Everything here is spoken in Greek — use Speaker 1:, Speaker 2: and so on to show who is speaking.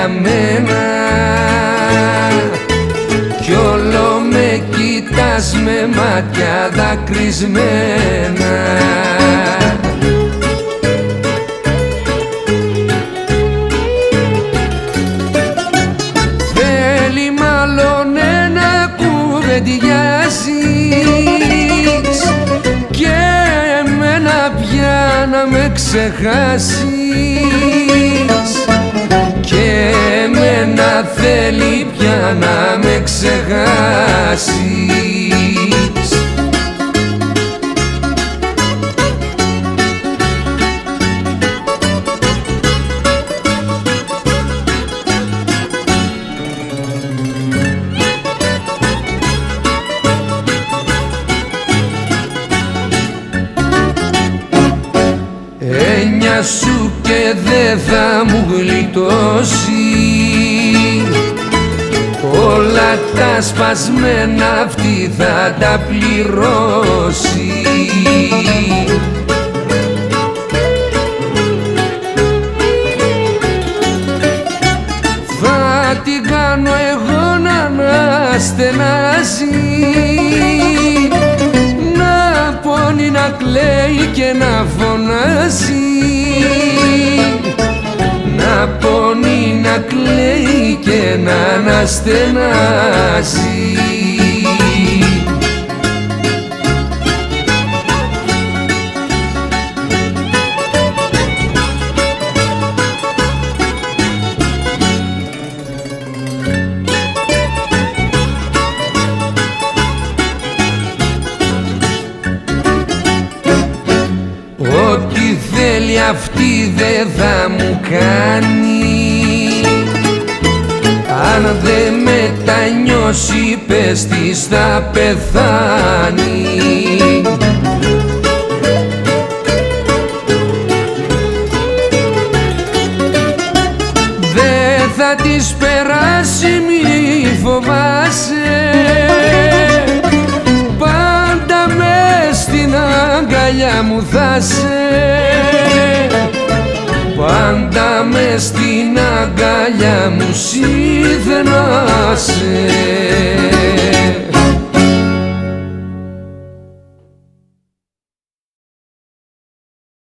Speaker 1: μένα κι όλο με κοιτάς με μάτια δακρυσμένα. Θέλει μάλλον να κουβεντιάζεις και εμένα πια να με ξεχάσεις και εμένα θέλει πια να με ξεχάσεις. Έννοια σου και δε θα μου γλιτώσει όλα τα σπασμένα αυτή θα τα πληρώσει. Θα την κάνω εγώ να αναστενάζει, να πόνει, να κλαίει και να φωνάζει, να πόνει, να κλαίει και να αναστενάζει. Ό,τι θέλει αυτή δε θα μου κάνει, αν δε μετανιώσει πες της θα πεθάνει. Δε θα της περάσει μη φοβάσαι, πάντα μες στην αγκαλιά μου θα σε, πάντα μες στην αγκαλιά μου συχνάσαι.